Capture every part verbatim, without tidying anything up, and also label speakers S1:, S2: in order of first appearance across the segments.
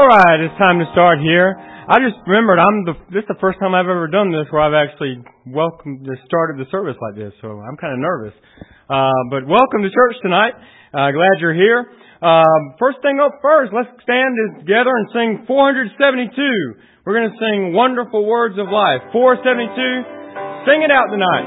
S1: right, it's time to start here. I just remembered I'm the this is the first time I've ever done this where I've actually welcomed just started the service like this, so I'm kind of nervous. Uh, but welcome to church tonight. Uh, glad you're here. Um, first thing up first, let's stand together and sing four seventy-two. We're going to sing Wonderful Words of Life. four seventy-two. Sing it out tonight.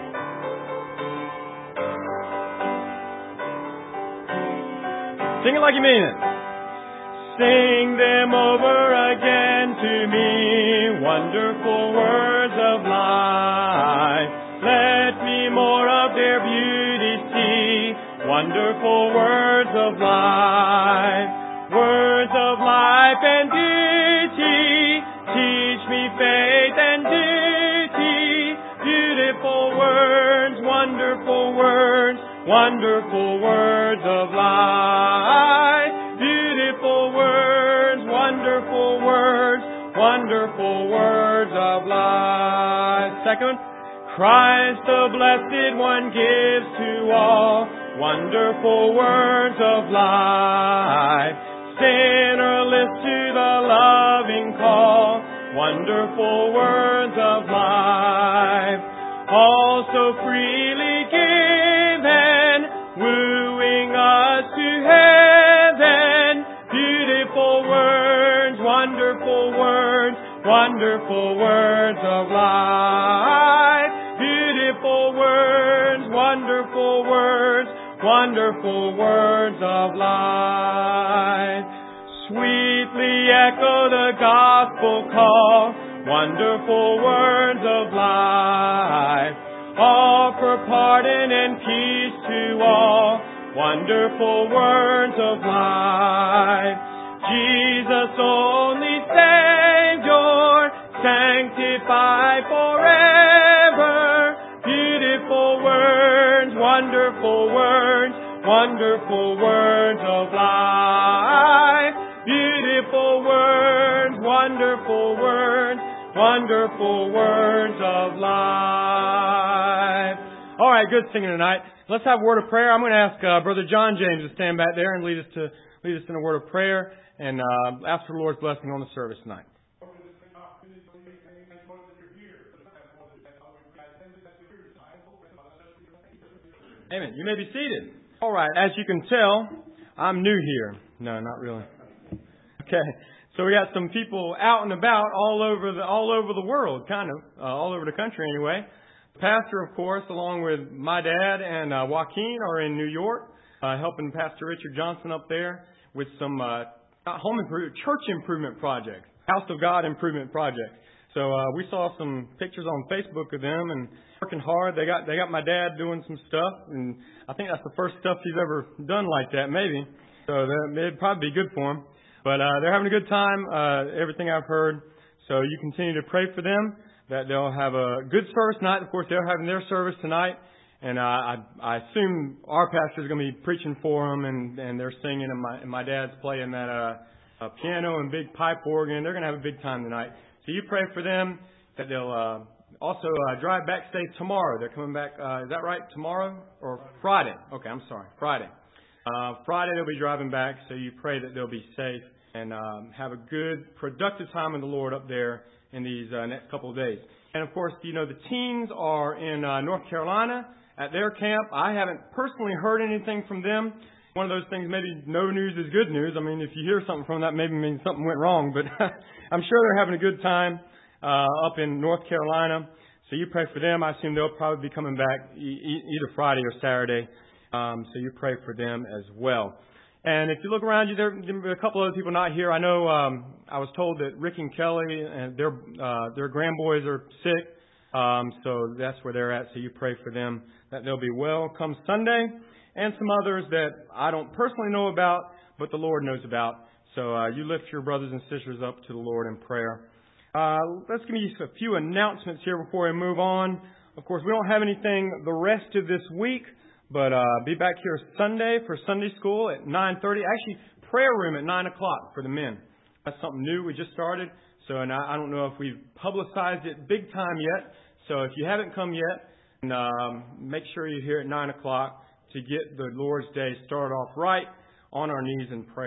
S1: Sing it like you mean it. Sing them over again to me, wonderful words of life. Let me more of their beauty see, wonderful words of life. Words of life and beauty, teach me faith and duty. Beautiful words, wonderful words, wonderful words of life. Beautiful words, wonderful words, wonderful words of life. Second, Christ the Blessed One gives to all wonderful words of life. Sinner, list to the loving call, wonderful words of life. Also freely given, wooing us to heaven. Beautiful words, wonderful words, wonderful words of life. Beautiful words, wonderful words, wonderful words of life. Sweetly echo the gospel call, wonderful words of life. Offer pardon and peace to all, wonderful words of life. Jesus only Savior, sanctify forever. Beautiful words, wonderful words, wonderful words of life. Beautiful words, wonderful words, wonderful words of life. All right, good singing tonight. Let's have a word of prayer. I'm going to ask uh, Brother John James to stand back there and lead us to lead us in a word of prayer and uh, ask for the Lord's blessing on the service tonight. Amen. You may be seated. All right. As you can tell, I'm new here. No, not really. Okay. So we got some people out and about all over the all over the world, kind of uh, all over the country anyway. The pastor, of course, along with my dad and uh, Joaquin, are in New York, uh, helping Pastor Richard Johnson up there with some uh, home improvement, church improvement projects, House of God improvement projects. So uh, we saw some pictures on Facebook of them and working hard. They got they got my dad doing some stuff, and I think that's the first stuff he's ever done like that, maybe. So that, it'd probably be good for him. But uh, they're having a good time, uh, everything I've heard. So you continue to pray for them, that they'll have a good service tonight. Of course, they're having their service tonight. And uh, I, I assume our pastor is going to be preaching for them, and, and they're singing, and my, and my dad's playing that uh, uh, piano and big pipe organ. They're going to have a big time tonight. So you pray for them, that they'll uh, also uh, drive back safe tomorrow. They're coming back, uh, is that right, tomorrow? Or Friday? Okay, I'm sorry, Friday. Uh, Friday they'll be driving back, so you pray that they'll be safe and um, have a good, productive time in the Lord up there in these uh, next couple of days. And, of course, you know, the teens are in uh, North Carolina at their camp. I haven't personally heard anything from them. One of those things, maybe no news is good news. I mean, if you hear something from that, maybe it means something went wrong. But I'm sure they're having a good time uh, up in North Carolina. So you pray for them. I assume they'll probably be coming back e- e- either Friday or Saturday. Um, so you pray for them as well. And if you look around you, there, there are a couple other people not here. I know um, I was told that Rick and Kelly and their uh, their grandboys are sick, um, so that's where they're at. So you pray for them that they'll be well come Sunday, and some others that I don't personally know about, but the Lord knows about. So uh, you lift your brothers and sisters up to the Lord in prayer. Uh, let's give you a few announcements here before we move on. Of course, we don't have anything the rest of this week. But uh, be back here Sunday for Sunday school at nine thirty. Actually, prayer room at nine o'clock for the men. That's something new we just started. So and I, I don't know if we've publicized it big time yet. So if you haven't come yet, and, um, make sure you're here at nine o'clock to get the Lord's Day started off right on our knees in prayer.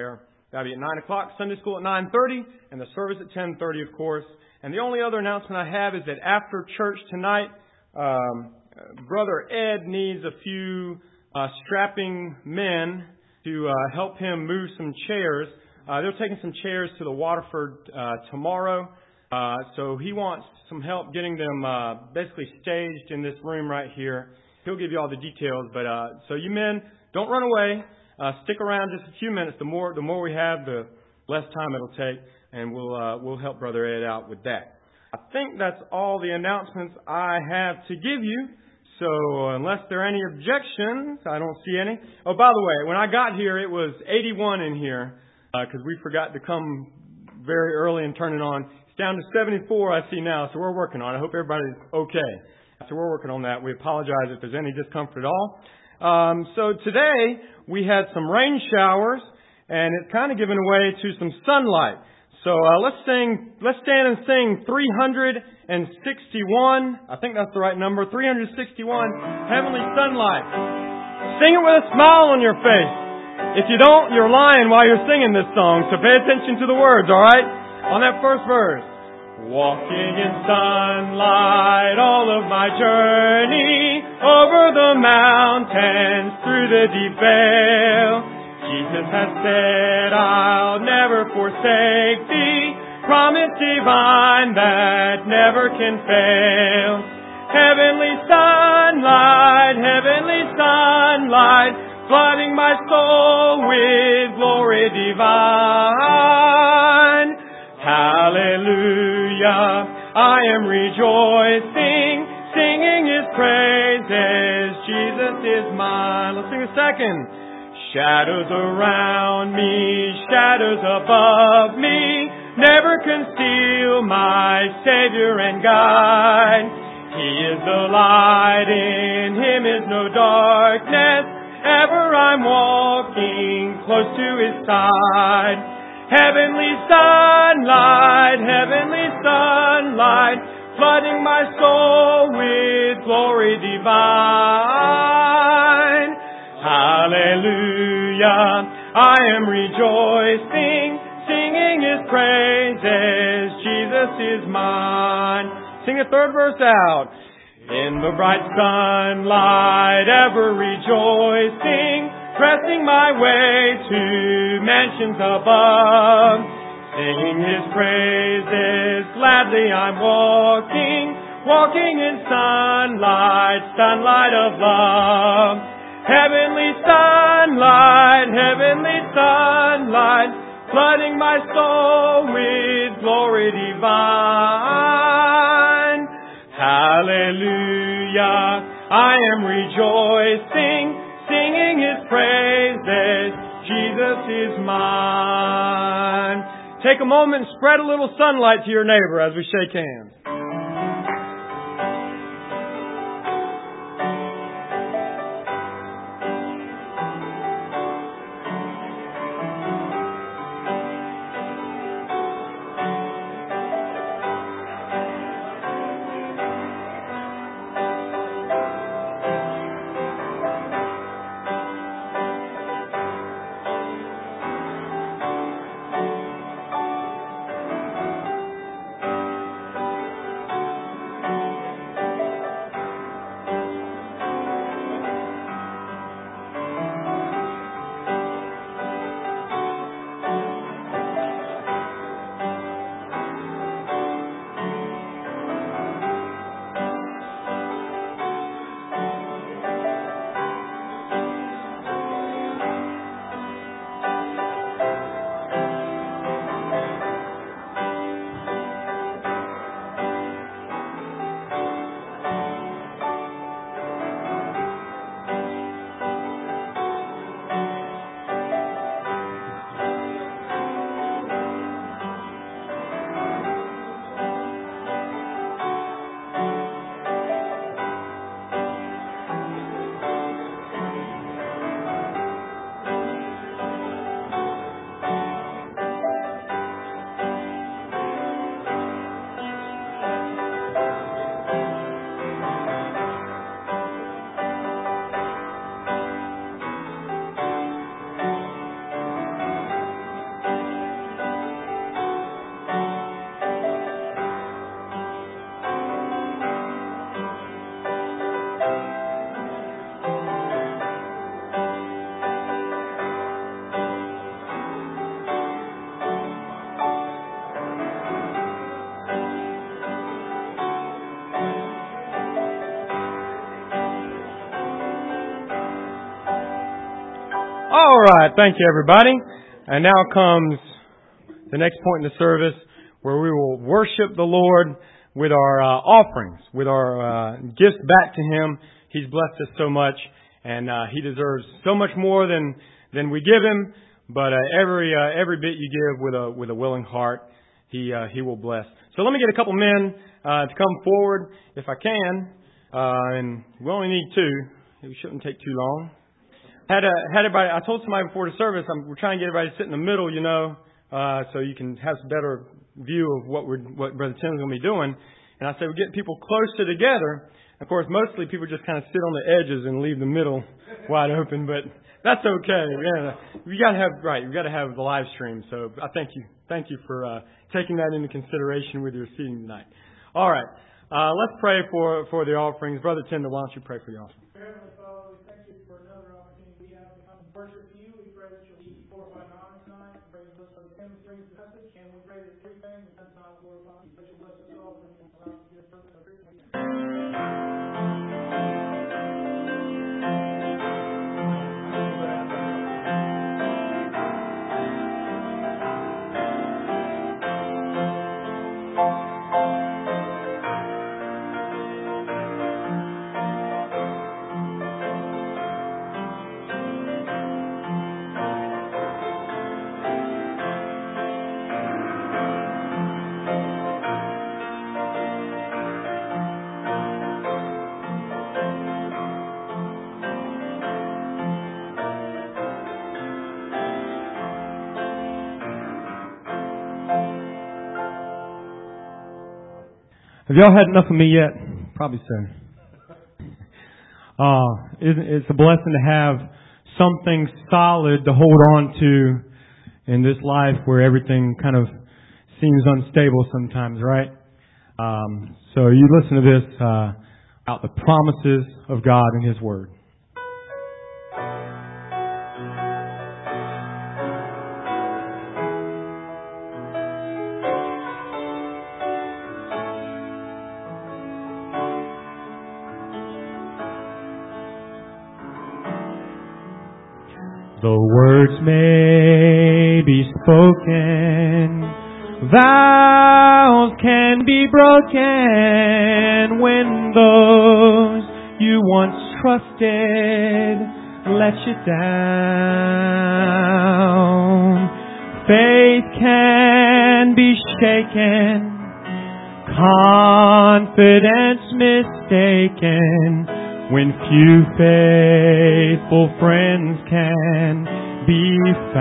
S1: That'll be at nine o'clock. Sunday school at nine thirty, and the service at ten thirty, of course. And the only other announcement I have is that after church tonight, um, Brother Ed needs a few uh, strapping men to uh, help him move some chairs. Uh, they're taking some chairs to the Waterford uh, tomorrow. Uh, so he wants some help getting them uh, basically staged in this room right here. He'll give you all the details. But uh, so you men, don't run away. Uh, stick around just a few minutes. The more the more we have, the less time it'll take, and we'll uh, we'll help Brother Ed out with that. I think that's all the announcements I have to give you. So unless there are any objections, I don't see any. Oh, by the way, when I got here, it was eighty-one in here because uh, we forgot to come very early and turn it on. It's down to seventy-four, I see now, so we're working on it. I hope everybody's okay. So we're working on that. We apologize if there's any discomfort at all. Um, so today we had some rain showers, and it's kind of given way to some sunlight. So uh, let's sing. Let's stand and sing three hundred sixty-one. I think that's the right number. three hundred sixty-one. Heavenly Sunlight. Sing it with a smile on your face. If you don't, you're lying while you're singing this song. So pay attention to the words. All right. On that first verse. Walking in sunlight all of my journey, over the mountains, through the deep vale. Jesus has said, I'll never forsake thee, promise divine that never can fail. Heavenly sunlight, heavenly sunlight, flooding my soul with glory divine. Hallelujah, I am rejoicing, singing His praises, Jesus is mine. Let's sing a second. Shadows around me, shadows above me, never conceal my Savior and guide. He is the light, in Him is no darkness, ever I'm walking close to His side. Heavenly sunlight, heavenly sunlight, flooding my soul with glory divine. Hallelujah, I am rejoicing, singing His praises, Jesus is mine. Sing the third verse out. In the bright sunlight, ever rejoicing, pressing my way to mansions above, singing His praises, gladly I'm walking, walking in sunlight, sunlight of love. Heavenly sunlight, heavenly sunlight, flooding my soul with glory divine. Hallelujah, I am rejoicing, singing His praises, Jesus is mine. Take a moment and spread a little sunlight to your neighbor as we shake hands. All right. Thank you, everybody. And now comes the next point in the service where we will worship the Lord with our uh, offerings, with our uh, gifts back to Him. He's blessed us so much, and uh, He deserves so much more than than we give Him. But uh, every uh, every bit you give with a with a willing heart, He uh, He will bless. So let me get a couple men uh, to come forward, if I can. Uh, and we only need two. It shouldn't take too long. Had a, had everybody. I told somebody before the service, I'm, we're trying to get everybody to sit in the middle, you know, uh, so you can have a better view of what we're, what Brother Tim's going to be doing. And I said we're getting people closer together. Of course, mostly people just kind of sit on the edges and leave the middle wide open, but that's okay. Yeah, you got to have right. You got to have the live stream. So I thank you, thank you for uh, taking that into consideration with your seating tonight. All right, uh, let's pray for for the offerings. Brother Tim, why don't you pray for the offering?
S2: Worship you. We pray that you'll be glorified and honored tonight. We pray that you'll bless Tim brings the message, and we pray that everything is done tonight glorified. We pray that you'll bless us all and allow us to get a purpose of it.
S1: Have y'all had enough of me yet? Probably so. Uh, it's a blessing to have something solid to hold on to in this life where everything kind of seems unstable sometimes, right? Um, so you listen to this uh, about the promises of God and His Word. The words may be spoken, vows can be broken when those you once trusted let you down. Faith can be shaken, confidence mistaken, when few faithful friends can be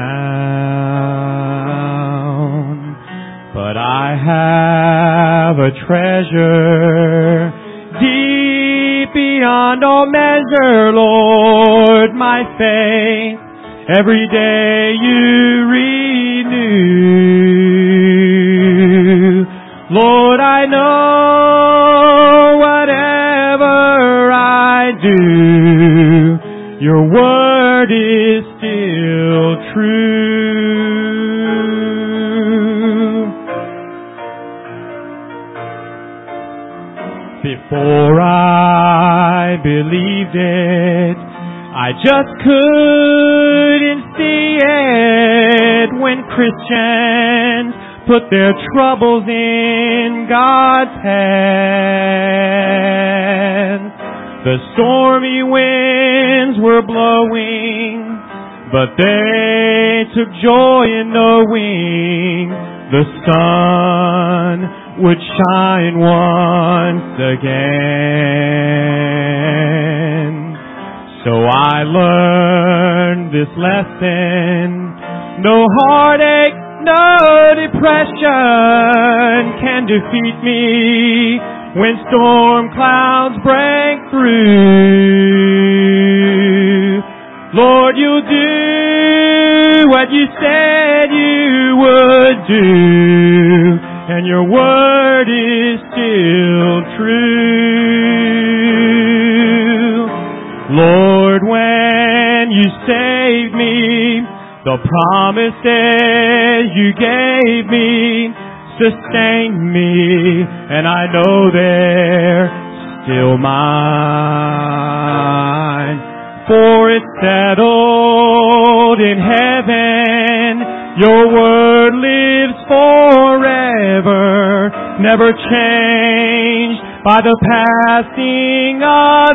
S1: found. But I have a treasure deep beyond all measure, Lord, my faith every day you renew. Lord, I know whatever I do, your word is still true. Before I believed it, I just couldn't see it when Christians put their troubles in God's hands. The stormy winds were blowing, but they took joy in knowing the sun would shine once again. So I learned this lesson: no heartache, no depression can defeat me when storm clouds break through. Lord, you'll do what you said you would do, and your word is still true. Lord, when you saved me, the promises you gave me sustain me, and I know they're still mine. for it's settled in heaven. Your word lives forever, never changed by the passing of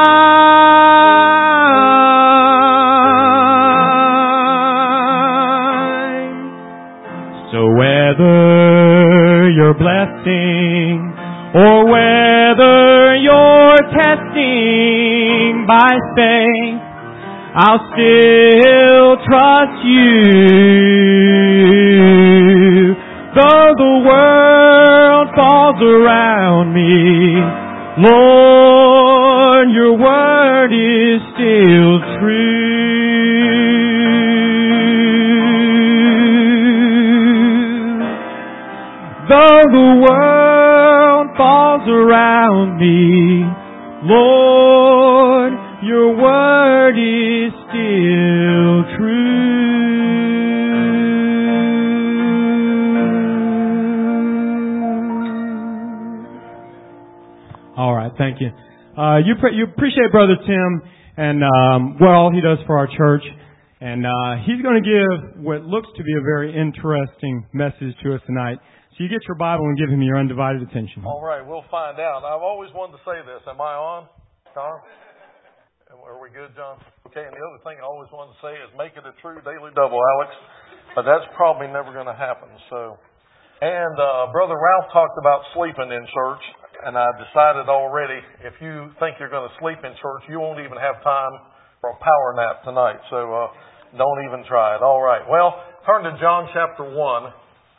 S1: time. So whether you're blessing or whether you're testing by faith, I'll still trust you. Though the world falls around me, Lord, your word is still true. Though the world falls around me, Lord, your word is still true. All right, thank you. Uh, you pre- you appreciate Brother Tim and um, what all he does for our church, and uh, he's going to give what looks to be a very interesting message to us tonight. So you get your Bible and give him your undivided attention.
S3: All right, we'll find out. I've always wanted to say this. Am I on, Tom? Are we good, John? Okay, and the other thing I always wanted to say is make it a true daily double, Alex. But that's probably never going to happen. So, and uh, Brother Ralph talked about sleeping in church, and I decided already if you think you're going to sleep in church, you won't even have time for a power nap tonight. So uh, don't even try it. All right. Well, turn to John chapter one.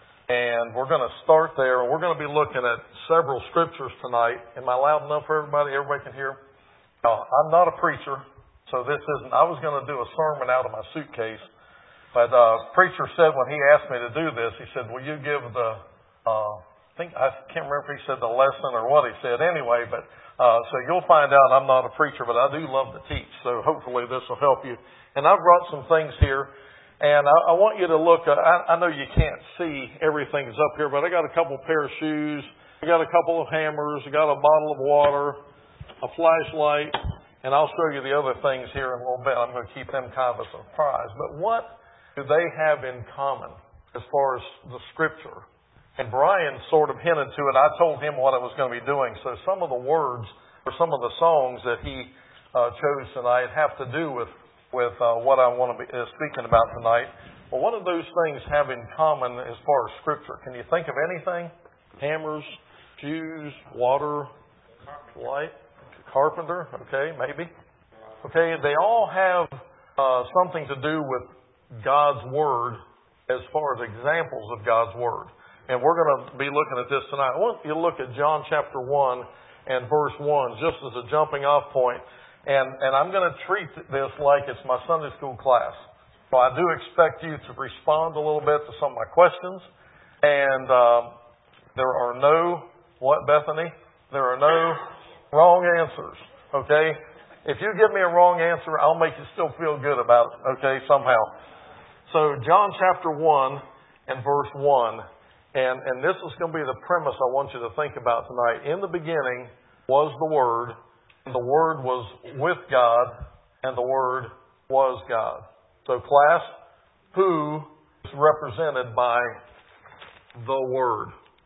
S3: And we're going to start there. We're going to be looking at several scriptures tonight. Am I loud enough for everybody? Everybody can hear? Uh, I'm not a preacher, so this isn't. I was going to do a sermon out of my suitcase, but uh, preacher said when he asked me to do this, he said, "Will you give the?" Uh, I think I can't remember if he said the lesson or what he said. Anyway, but uh, so you'll find out I'm not a preacher, but I do love to teach. So hopefully this will help you. And I've brought some things here. And I, I want you to look, uh, I, I know you can't see everything that's up here, but I got a couple pair of shoes, I got a couple of hammers, I got a bottle of water, a flashlight, and I'll show you the other things here in a little bit. I'm going to keep them kind of a surprise. But what do they have in common as far as the Scripture? And Brian sort of hinted to it. I told him what I was going to be doing. So some of the words or some of the songs that he uh, chose tonight have to do with with uh, what I want to be uh, speaking about tonight. Well, what do those things have in common as far as Scripture? Can you think of anything? Hammers, shoes, water, light, carpenter, okay, maybe. Okay, they all have uh, something to do with God's Word as far as examples of God's Word. And we're going to be looking at this tonight. I want you to look at John chapter one and verse one, just as a jumping off point. And, and I'm going to treat this like it's my Sunday school class. So I do expect you to respond a little bit to some of my questions. And uh, there are no, what, Bethany? There are no wrong answers, okay? If you give me a wrong answer, I'll make you still feel good about it, okay, somehow. So John chapter one and verse one. And, and this is going to be the premise I want you to think about tonight. In the beginning was the Word. And the Word was with God, and the Word was God. So class, who is represented by the Word?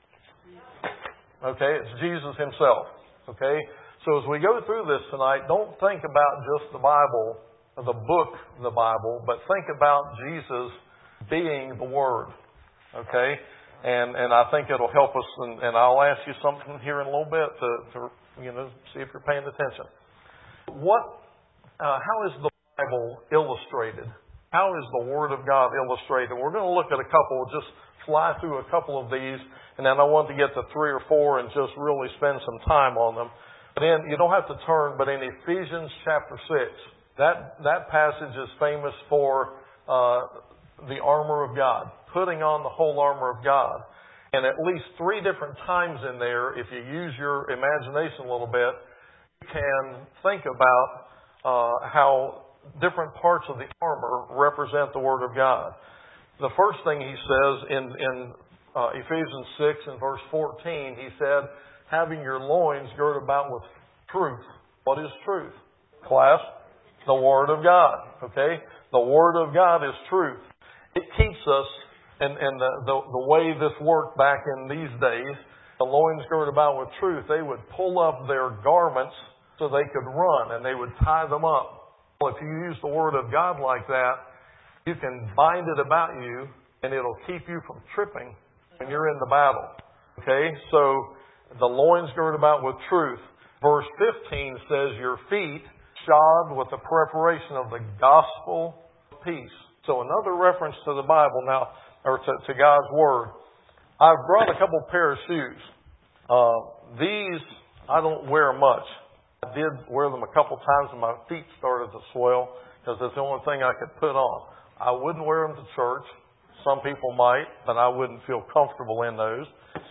S3: Okay, it's Jesus Himself. Okay, so as we go through this tonight, don't think about just the Bible, the book, the Bible, but think about Jesus being the Word. Okay, and and I think it'll help us, and, and I'll ask you something here in a little bit to, to you know, see if you're paying attention. What, uh, how is the Bible illustrated? How is the Word of God illustrated? We're going to look at a couple, just fly through a couple of these, and then I want to get to three or four and just really spend some time on them. But in, you don't have to turn, but in Ephesians chapter six, that, that passage is famous for uh, the armor of God, putting on the whole armor of God. And at least three different times in there, if you use your imagination a little bit, you can think about uh, how different parts of the armor represent the Word of God. The first thing he says in, in uh, Ephesians six and verse fourteen, he said, having your loins girded about with truth. What is truth? Class? the Word of God. Okay? The Word of God is truth. It keeps us, and, and the, the, the way this worked back in these days, the loins girded about with truth, they would pull up their garments so they could run, and they would tie them up. Well, if you use the Word of God like that, you can bind it about you, and it'll keep you from tripping when you're in the battle. Okay? So, the loins girded about with truth. Verse fifteen says, your feet shod with the preparation of the gospel of peace. So, another reference to the Bible now, or to, to God's Word. I've brought a couple pair of shoes. Uh, these, I don't wear much. I did wear them a couple times and my feet started to swell because it's the only thing I could put on. I wouldn't wear them to church. Some people might, but I wouldn't feel comfortable in those.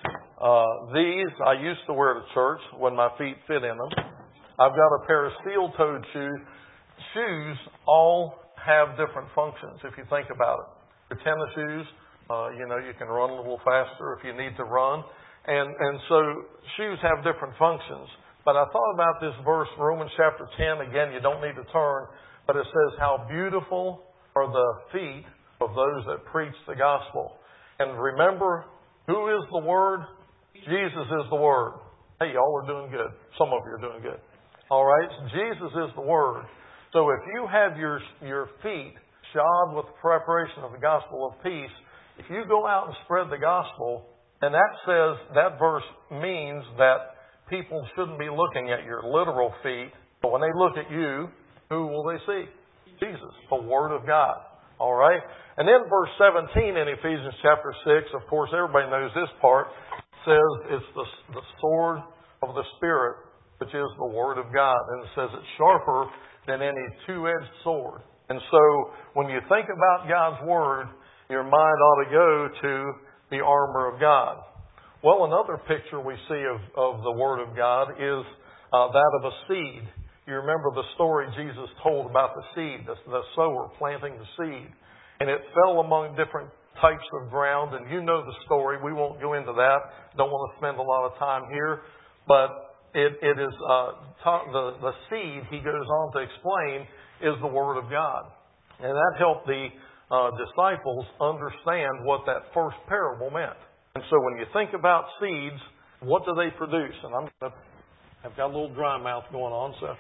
S3: Uh, these I used to wear to church when my feet fit in them. I've got a pair of steel-toed shoes. Shoes all have different functions if you think about it. Your tennis shoes, uh, you know, you can run a little faster if you need to run. And, and so shoes have different functions. But I thought about this verse, Romans chapter ten. Again, you don't need to turn. But it says, how beautiful are the feet of those that preach the gospel. And remember, who is the Word? Jesus is the Word. Hey, y'all are doing good. Some of you are doing good. All right? Jesus is the Word. So if you have your, your feet shod with the preparation of the gospel of peace, if you go out and spread the gospel, and that says, that verse means that people shouldn't be looking at your literal feet, but when they look at you, who will they see? Jesus, the Word of God. All right? And then verse seventeen in Ephesians chapter six, of course, everybody knows this part, says it's the, the sword of the Spirit, which is the Word of God. And it says it's sharper than any two-edged sword. And so when you think about God's Word, your mind ought to go to the armor of God. Well, another picture we see of, of the Word of God is uh, that of a seed. You remember the story Jesus told about the seed, the, the sower planting the seed. And it fell among different types of ground. And you know the story. We won't go into that. Don't want to spend a lot of time here. But it, it is uh, ta- the, the seed, he goes on to explain, is the Word of God. And that helped the uh, disciples understand what that first parable meant. And so when you think about seeds, what do they produce? And I'm going to, I've got a little dry mouth going on, so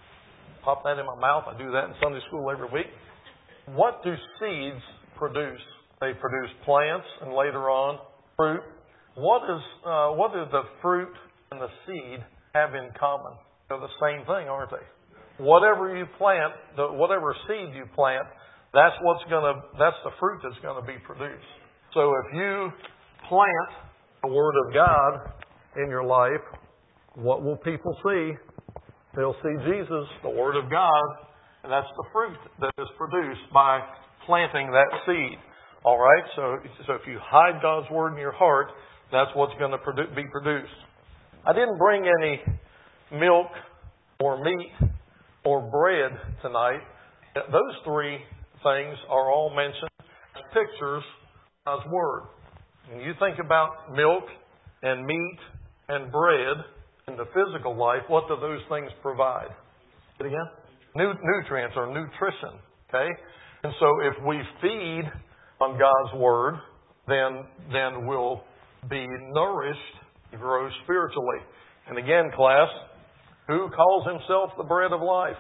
S3: pop that in my mouth. I do that in Sunday school every week. What do seeds produce? They produce plants and later on fruit. What is uh, what do the fruit and the seed have in common? They're the same thing, aren't they? Whatever you plant, the, whatever seed you plant, that's what's going to that's the fruit that's going to be produced. So if you plant the Word of God in your life, what will people see? They'll see Jesus, the Word of God, and that's the fruit that is produced by planting that seed. All right? So, so if you hide God's Word in your heart, that's what's going to produ- be produced. I didn't bring any milk or meat or bread tonight. Those three things are all mentioned as pictures of God's Word. When you think about milk and meat and bread in the physical life, what do those things provide? Say it again? Nu- nutrients or nutrition. Okay? And so if we feed on God's Word, then, then we'll be nourished to grow spiritually. And again, class, who calls himself the bread of life?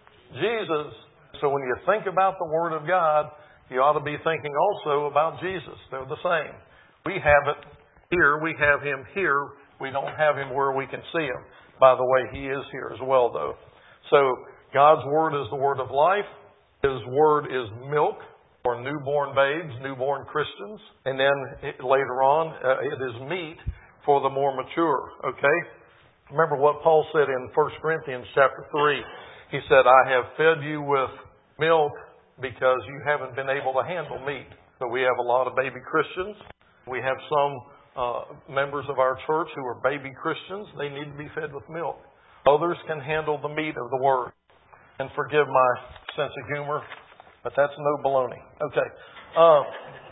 S3: Jesus. So when you think about the Word of God, you ought to be thinking also about Jesus. They're the same. We have it here. We have Him here. We don't have Him where we can see Him. By the way, He is here as well, though. So God's Word is the Word of life. His Word is milk for newborn babes, newborn Christians. And then it, later on, uh, it is meat for the more mature. Okay? Remember what Paul said in First Corinthians chapter three. He said, I have fed you with milk because you haven't been able to handle meat. So we have a lot of baby Christians. We have some uh, members of our church who are baby Christians. They need to be fed with milk. Others can handle the meat of the Word. And forgive my sense of humor, but that's no baloney. Okay. Um,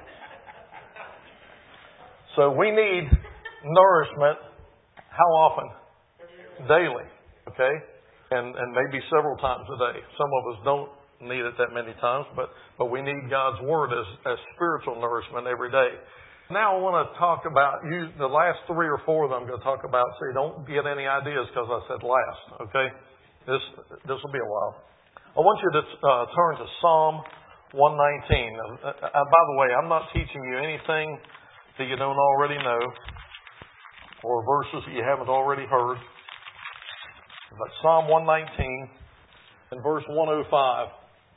S3: so we need nourishment. How often? Daily. Okay. and, and maybe several times a day. Some of us don't need it that many times, but, but we need God's Word as, as spiritual nourishment every day. Now I want to talk about, you, the last three or four that I'm going to talk about, so you don't get any ideas because I said last, okay? This this will be a while. I want you to uh, turn to Psalm one nineteen. Uh, uh, by the way, I'm not teaching you anything that you don't already know or verses that you haven't already heard. But Psalm one nineteen and verse one oh five.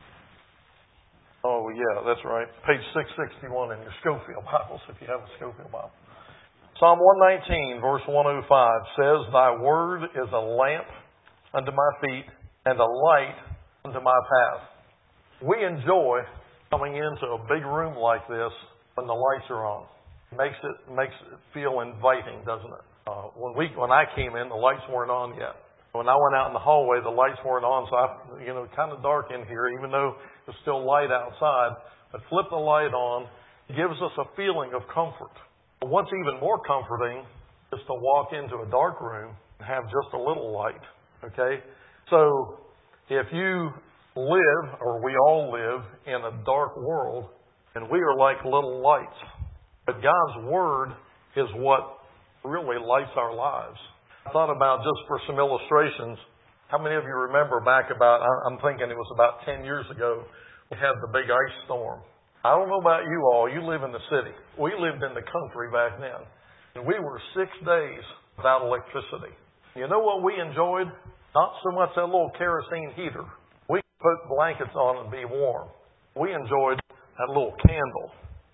S3: Oh, yeah, that's right. Page six sixty-one in your Schofield Bibles, if you have a Schofield Bible. Psalm one nineteen, verse one oh five says, Thy word is a lamp unto my feet and a light unto my path. We enjoy coming into a big room like this when the lights are on. It makes it makes it feel inviting, doesn't it? Uh, when we when I came in, the lights weren't on yet. When I went out in the hallway, the lights weren't on, so I, you know, kind of dark in here, even though it's still light outside. But flip the light on, it gives us a feeling of comfort. But what's even more comforting is to walk into a dark room and have just a little light. Okay? So, if you live, or we all live, in a dark world, and we are like little lights. But God's Word is what really lights our lives. I thought about, just for some illustrations, how many of you remember back about, I'm thinking it was about ten years ago, we had the big ice storm. I don't know about you all, you live in the city. We lived in the country back then. And we were six days without electricity. You know what we enjoyed? Not so much that little kerosene heater. We could put blankets on and be warm. We enjoyed that little candle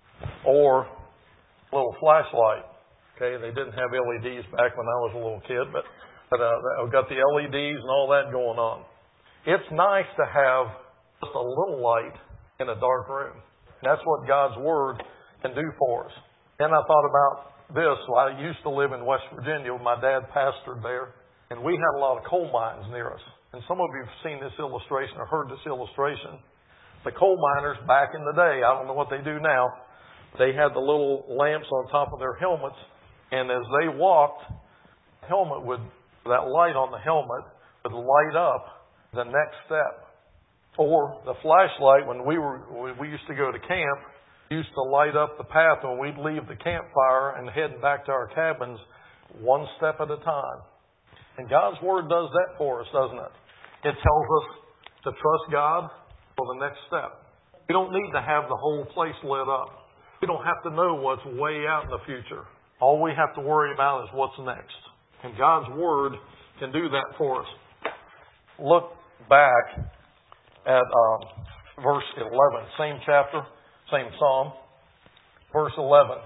S3: or a little flashlight. Okay, they didn't have L E Ds back when I was a little kid, but, but uh, I've got the L E Ds and all that going on. It's nice to have just a little light in a dark room. And that's what God's Word can do for us. Then I thought about this. I used to live in West Virginia. My dad pastored there. And we had a lot of coal mines near us. And some of you have seen this illustration or heard this illustration. The coal miners back in the day, I don't know what they do now, they had the little lamps on top of their helmets. And as they walked, the helmet would, that light on the helmet would light up the next step. Or the flashlight, when we were, when we used to go to camp, used to light up the path when we'd leave the campfire and head back to our cabins one step at a time. And God's Word does that for us, doesn't it? It tells us to trust God for the next step. We don't need to have the whole place lit up. We don't have to know what's way out in the future. All we have to worry about is what's next. And God's Word can do that for us. Look back at um, verse eleven, same chapter, same psalm. Verse eleven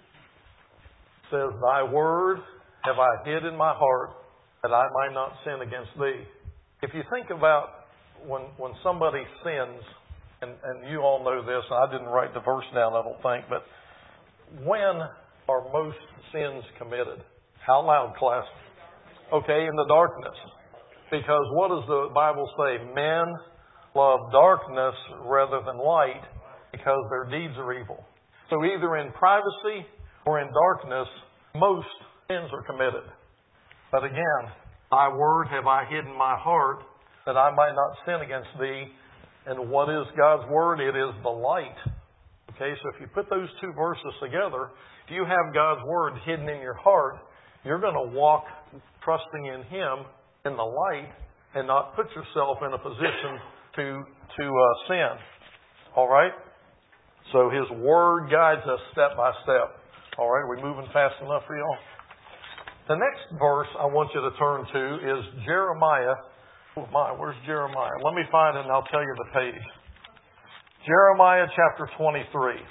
S3: says, Thy word have I hid in my heart, that I might not sin against thee. If you think about when when somebody sins, and, and you all know this, I didn't write the verse down, I don't think, but when are most sins committed? How loud, class? Okay, in the darkness. Because what does the Bible say? Men love darkness rather than light because their deeds are evil. So either in privacy or in darkness, most sins are committed. But again, Thy word have I hid in my heart, that I might not sin against thee. And what is God's word? It is the light. Okay, so if you put those two verses together, if you have God's word hidden in your heart, you're going to walk trusting in Him in the light and not put yourself in a position to to uh, sin. All right? So His word guides us step by step. All right, are we moving fast enough for y'all? The next verse I want you to turn to is Jeremiah. Oh my, where's Jeremiah? Let me find it and I'll tell you the page. Jeremiah chapter twenty-three.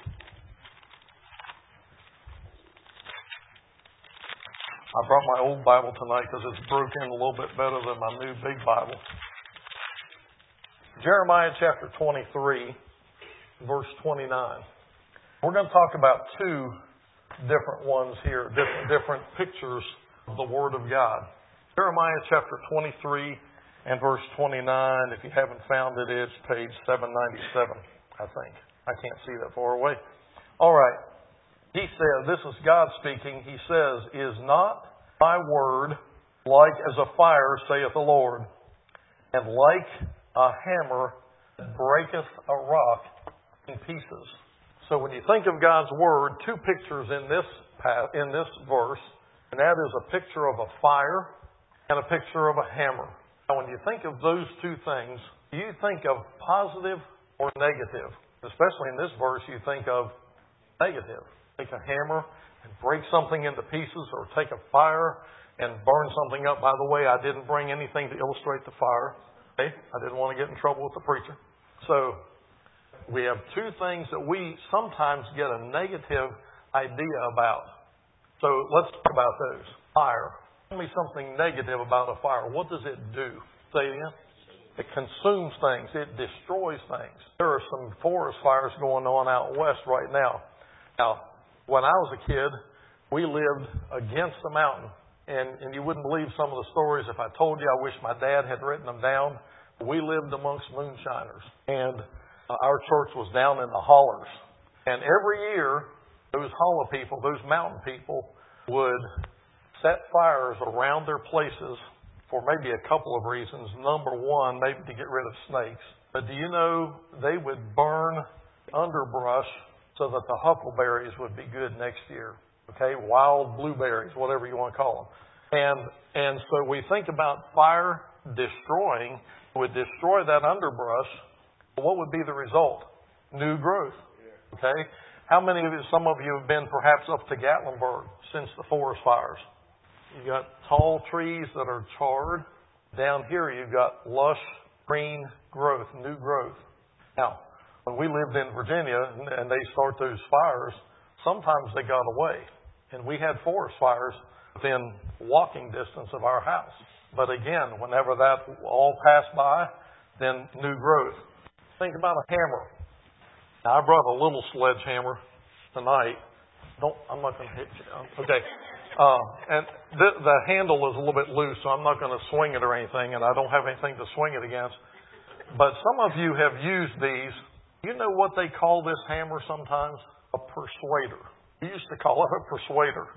S3: I brought my old Bible tonight because it's broken a little bit better than my new big Bible. Jeremiah chapter twenty-three, verse twenty-nine. We're going to talk about two different ones here, different, different pictures of the Word of God. Jeremiah chapter twenty-three and verse twenty-nine. If you haven't found it, it's page seven ninety-seven, I think. I can't see that far away. All right. He says, this is God speaking. He says, Is not my word like as a fire, saith the Lord, and like a hammer that breaketh a rock in pieces. So when you think of God's Word, two pictures in this path, in this verse, and that is a picture of a fire and a picture of a hammer. Now when you think of those two things, do you think of positive or negative? Especially in this verse, you think of negative. Take a hammer and break something into pieces, or take a fire and burn something up. By the way, I didn't bring anything to illustrate the fire. Okay? I didn't want to get in trouble with the preacher. So we have two things that we sometimes get a negative idea about. So let's talk about those. Fire. Tell me something negative about a fire. What does it do? Say it again. It consumes things. It destroys things. There are some forest fires going on out west right now. Now, when I was a kid, we lived against the mountain. And, and you wouldn't believe some of the stories if I told you. I wish my dad had written them down. We lived amongst moonshiners. And uh, our church was down in the hollers. And every year, those hollow people, those mountain people, would set fires around their places for maybe a couple of reasons. Number one, maybe to get rid of snakes. But do you know they would burn underbrush so that the huckleberries would be good next year? Okay, wild blueberries, whatever you want to call them. And and so we think about fire destroying, would destroy that underbrush. What would be the result? New growth. Okay? How many of you, some of you have been perhaps up to Gatlinburg since the forest fires? You got tall trees that are charred. Down here you've got lush green growth, new growth. Now, when we lived in Virginia and they start those fires, sometimes they got away. And we had forest fires within walking distance of our house. But again, whenever that all passed by, then new growth. Think about a hammer. Now, I brought a little sledgehammer tonight. Don't, I'm not going to hit you. Okay. Uh, and the, the handle is a little bit loose, so I'm not going to swing it or anything, and I don't have anything to swing it against. But some of you have used these. You know what they call this hammer sometimes? A persuader. We used to call it a persuader.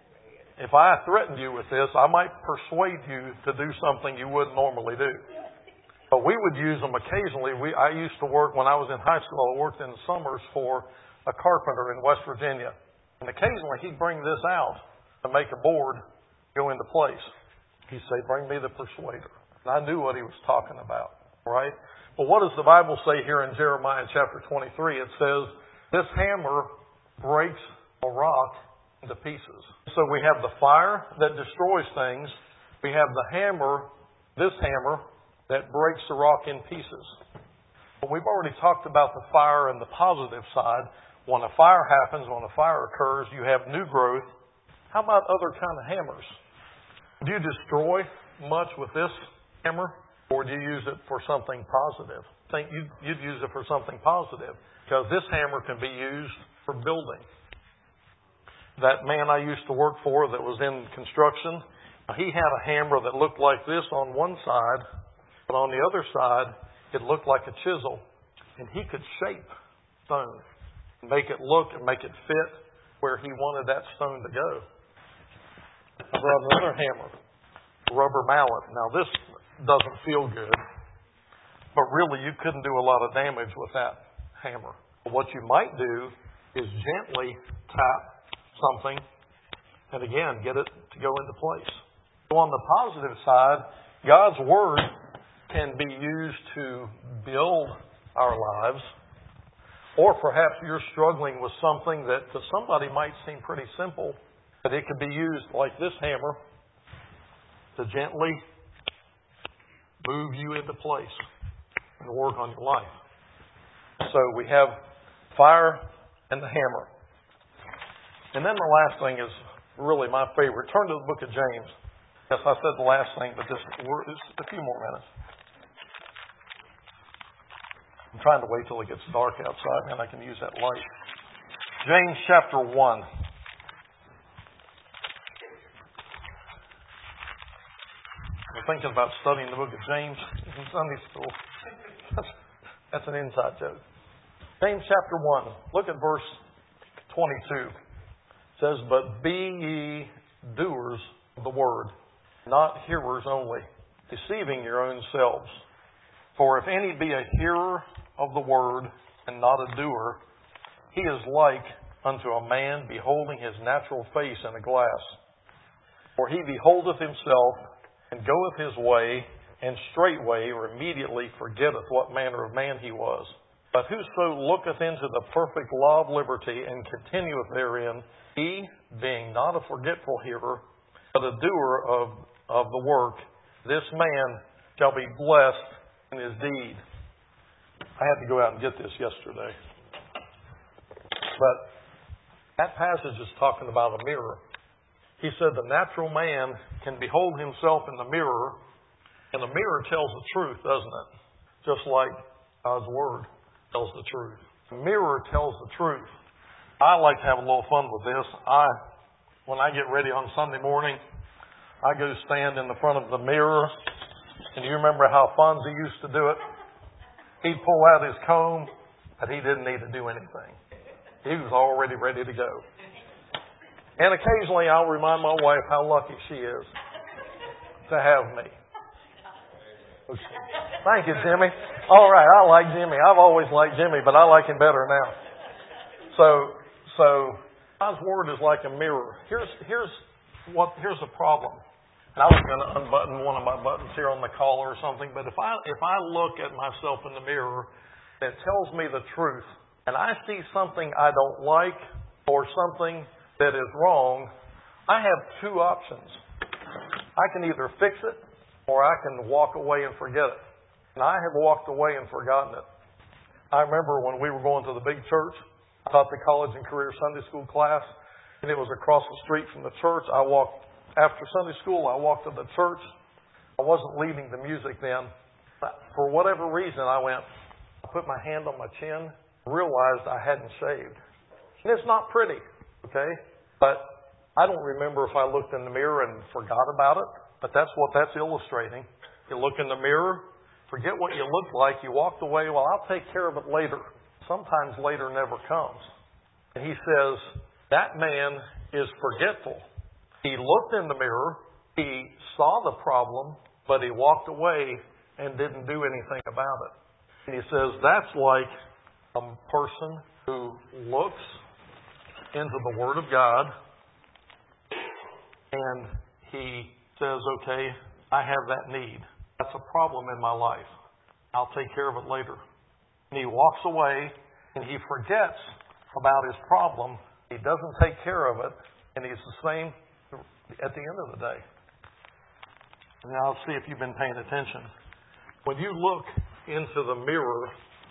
S3: If I threatened you with this, I might persuade you to do something you wouldn't normally do. But we would use them occasionally. We, I used to work, when I was in high school, I worked in the summers for a carpenter in West Virginia. And occasionally he'd bring this out to make a board go into place. He'd say, bring me the persuader. And I knew what he was talking about, right? But what does the Bible say here in Jeremiah chapter twenty-three? It says, this hammer breaks a rock into pieces. So we have the fire that destroys things. We have the hammer, this hammer, that breaks the rock in pieces. But we've already talked about the fire and the positive side. When a fire happens, when a fire occurs, you have new growth. How about other kind of hammers? Do you destroy much with this hammer, or do you use it for something positive? I think you'd, you'd use it for something positive, because this hammer can be used for building. That man I used to work for that was in construction, he had a hammer that looked like this on one side, but on the other side, it looked like a chisel. And he could shape stone, make it look and make it fit where he wanted that stone to go. I brought another hammer, a rubber mallet. Now this doesn't feel good, but really you couldn't do a lot of damage with that hammer. But what you might do is gently tap something, and again, get it to go into place. So on the positive side, God's Word can be used to build our lives, or perhaps you're struggling with something that to somebody might seem pretty simple, but it could be used like this hammer to gently move you into place and work on your life. So we have fire and the hammer. And then the last thing is really my favorite. Turn to the book of James. Yes, I said the last thing, but just, just a few more minutes. I'm trying to wait till it gets dark outside, and I can use that light. James chapter one. We're thinking about studying the book of James in Sunday school. That's, that's an inside joke. James chapter one. Look at verse twenty-two. It says, but be ye doers of the word, not hearers only, deceiving your own selves. For if any be a hearer of the word and not a doer, he is like unto a man beholding his natural face in a glass. For he beholdeth himself, and goeth his way, and straightway or immediately forgetteth what manner of man he was. But whoso looketh into the perfect law of liberty, and continueth therein, he, being not a forgetful hearer, but a doer of, of the work, this man shall be blessed in his deed. I had to go out and get this yesterday. But that passage is talking about a mirror. He said the natural man can behold himself in the mirror, and the mirror tells the truth, doesn't it? Just like God's Word tells the truth. The mirror tells the truth. I like to have a little fun with this. I, when I get ready on Sunday morning, I go stand in the front of the mirror. And you remember how Fonzie used to do it? He'd pull out his comb, but he didn't need to do anything. He was already ready to go. And occasionally I'll remind my wife how lucky she is to have me. Okay. Thank you, Jimmy. All right, I like Jimmy. I've always liked Jimmy, but I like him better now. So, so God's Word is like a mirror. Here's here's what here's the problem. And I was going to unbutton one of my buttons here on the collar or something, but if I if I look at myself in the mirror, it tells me the truth, and I see something I don't like or something that is wrong, I have two options. I can either fix it or I can walk away and forget it. And I have walked away and forgotten it. I remember when we were going to the big church, I taught the college and career Sunday school class, and it was across the street from the church. I walked, after Sunday school, I walked to the church. I wasn't leading the music then. For whatever reason, I went, I put my hand on my chin, realized I hadn't shaved. And it's not pretty, okay? But I don't remember if I looked in the mirror and forgot about it, but that's what that's illustrating. You look in the mirror, forget what you looked like, you walked away, well, I'll take care of it later. Sometimes later never comes. And he says, that man is forgetful. He looked in the mirror, he saw the problem, but he walked away and didn't do anything about it. And he says, that's like a person who looks into the Word of God, and he says, okay, I have that need. That's a problem in my life. I'll take care of it later. And he walks away, and he forgets about his problem. He doesn't take care of it, and he's the same at the end of the day. Now, I'll see if you've been paying attention. When you look into the mirror,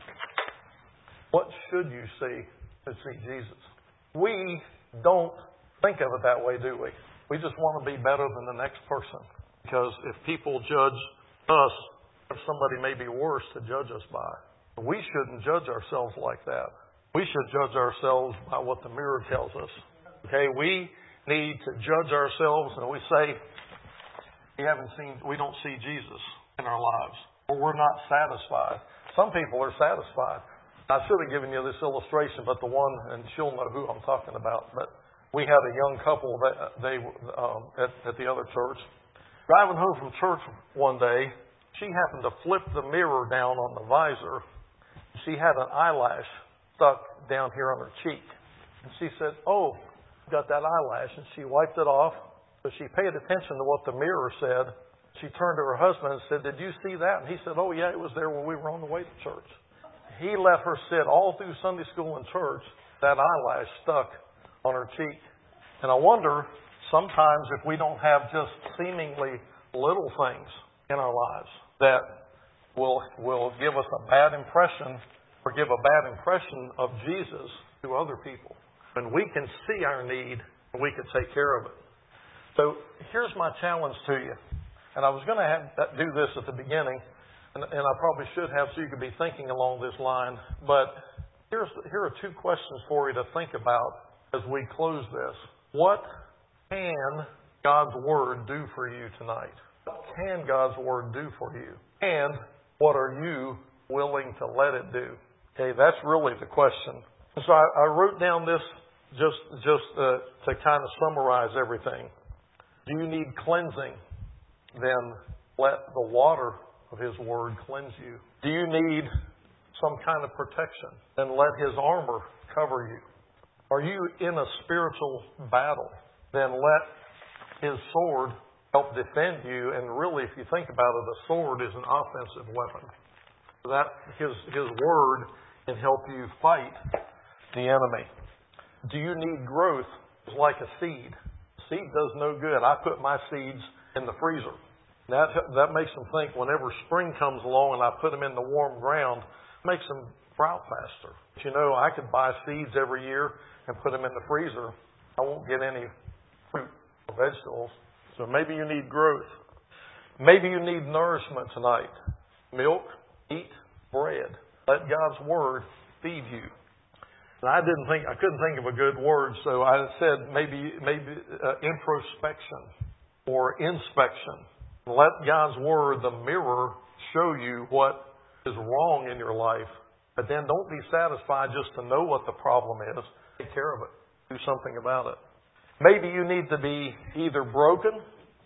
S3: what should you see to see Jesus? We don't think of it that way, do we? We just want to be better than the next person. Because if people judge us, somebody may be worse to judge us by. We shouldn't judge ourselves like that. We should judge ourselves by what the mirror tells us. Okay, we need to judge ourselves, and we say, we haven't seen, we don't see Jesus in our lives, or we're not satisfied. Some people are satisfied. I should have given you this illustration, but the one, and she'll know who I'm talking about. But we had a young couple that they um, at, at the other church. Driving home from church one day, she happened to flip the mirror down on the visor. She had an eyelash stuck down here on her cheek. And she said, oh, got that eyelash. And she wiped it off. But she paid attention to what the mirror said. She turned to her husband and said, did you see that? And he said, oh, yeah, it was there when we were on the way to church. He let her sit all through Sunday school and church, that eyelash stuck on her cheek. And I wonder, sometimes if we don't have just seemingly little things in our lives that will will give us a bad impression or give a bad impression of Jesus to other people. And we can see our need and we can take care of it. So here's my challenge to you. And I was going to have, do this at the beginning. And, and I probably should have, so you could be thinking along this line. But here's, here are two questions for you to think about as we close this. What can God's Word do for you tonight? What can God's Word do for you? And what are you willing to let it do? Okay, that's really the question. So I, I wrote down this just, just uh, to kind of summarize everything. Do you need cleansing? Then let the water of His Word cleanse you. Do you need some kind of protection? Then let His armor cover you. Are you in a spiritual battle? Then let His sword help defend you. And really, if you think about it, a sword is an offensive weapon. That His His Word can help you fight the enemy. Do you need growth? It's like a seed. Seed does no good. I put my seeds in the freezer. That that makes them think whenever spring comes along and I put them in the warm ground, it makes them sprout faster. But you know, I could buy seeds every year and put them in the freezer. I won't get any fruit or vegetables. So maybe you need growth. Maybe you need nourishment tonight. Milk, meat, bread. Let God's Word feed you. And I didn't think I couldn't think of a good word, so I said maybe maybe uh, introspection or inspection. Let God's Word, the mirror, show you what is wrong in your life. But then don't be satisfied just to know what the problem is. Take care of it. Do something about it. Maybe you need to be either broken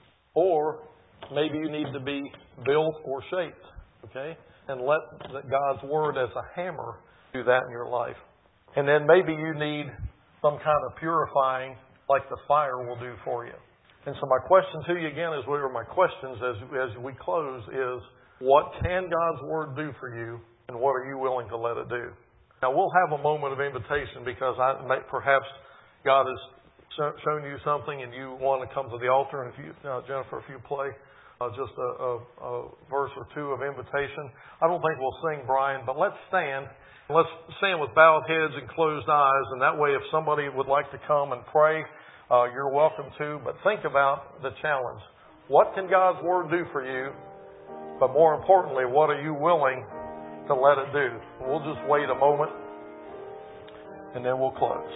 S3: or maybe you need to be built or shaped. Okay? And let God's Word as a hammer do that in your life. And then maybe you need some kind of purifying like the fire will do for you. And so my question to you again is, or my questions as, as we close is, what can God's Word do for you and what are you willing to let it do? Now we'll have a moment of invitation because I may, perhaps God has shown you something and you want to come to the altar. And if you, uh, Jennifer, if you play uh, just a, a, a verse or two of invitation. I don't think we'll sing, Brian, but let's stand. Let's stand with bowed heads and closed eyes, and that way if somebody would like to come and pray, uh, you're welcome to. But think about the challenge. What can God's Word do for you? But more importantly, what are you willing to let it do? We'll just wait a moment, and then we'll close.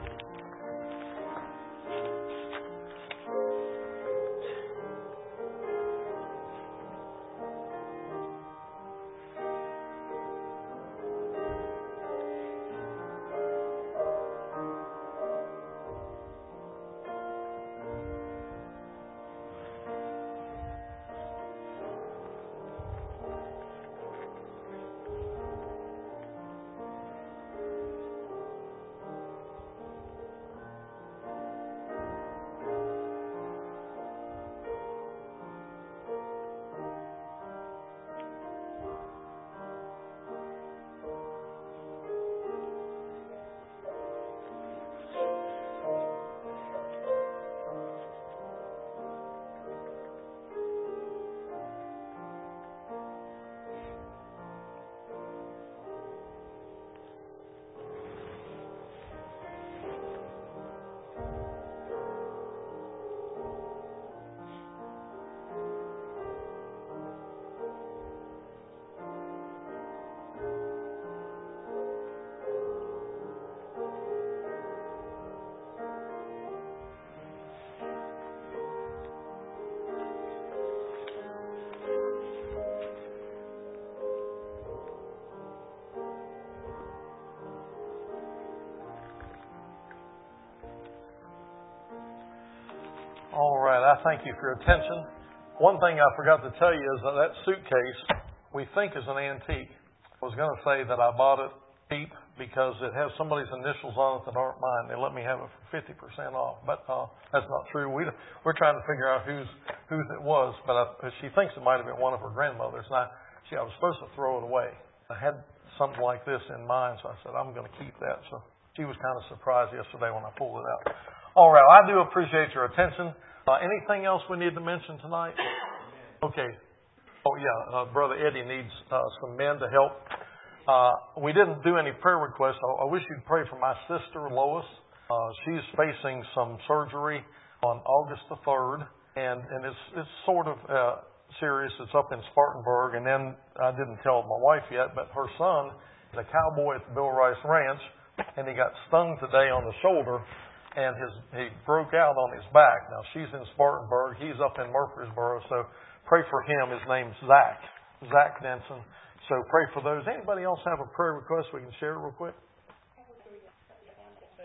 S3: All right, I thank you for your attention. One thing I forgot to tell you is that that suitcase we think is an antique. I was going to say that I bought it cheap because it has somebody's initials on it that aren't mine. They let me have it for fifty percent off, but uh, that's not true. We, we're trying to figure out whose whose it was, but I, she thinks it might have been one of her grandmother's. And I, she, I was supposed to throw it away. I had something like this in mind, so I said, I'm going to keep that. So she was kind of surprised yesterday when I pulled it out. All right, I do appreciate your attention. Uh, anything else we need to mention tonight? Okay. Oh, yeah. Uh, Brother Eddie needs uh, some men to help. Uh, we didn't do any prayer requests. I, I wish you'd pray for my sister, Lois. Uh, she's facing some surgery on August the third, and, and it's, it's sort of uh, serious. It's up in Spartanburg. And then I didn't tell my wife yet, but her son is a cowboy at the Bill Rice Ranch, and he got stung today on the shoulder. And his, he broke out on his back. Now, she's in Spartanburg. He's up in Murfreesboro. So pray for him. His name's Zach. Zach Denson. So pray for those. Anybody else have a prayer request we can share real quick?